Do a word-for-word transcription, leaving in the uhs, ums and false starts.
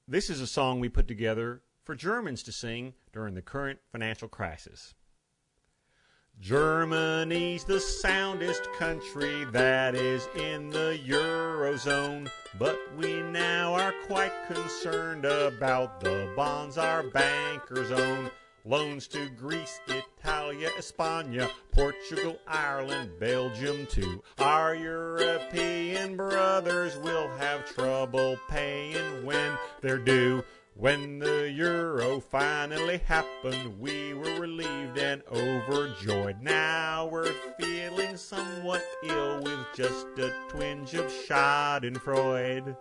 This is a song we put together for Germans to sing during the current financial crisis. Germany's the soundest country that is in the Eurozone, but we now are quite concerned about the bonds our bankers own. Loans to Greece, Italia, España, Portugal, Ireland, Belgium too. Our European brothers will have trouble paying when they're due. When the euro finally happened, we were relieved and overjoyed. Now we're feeling somewhat ill with just a twinge of schadenfreude.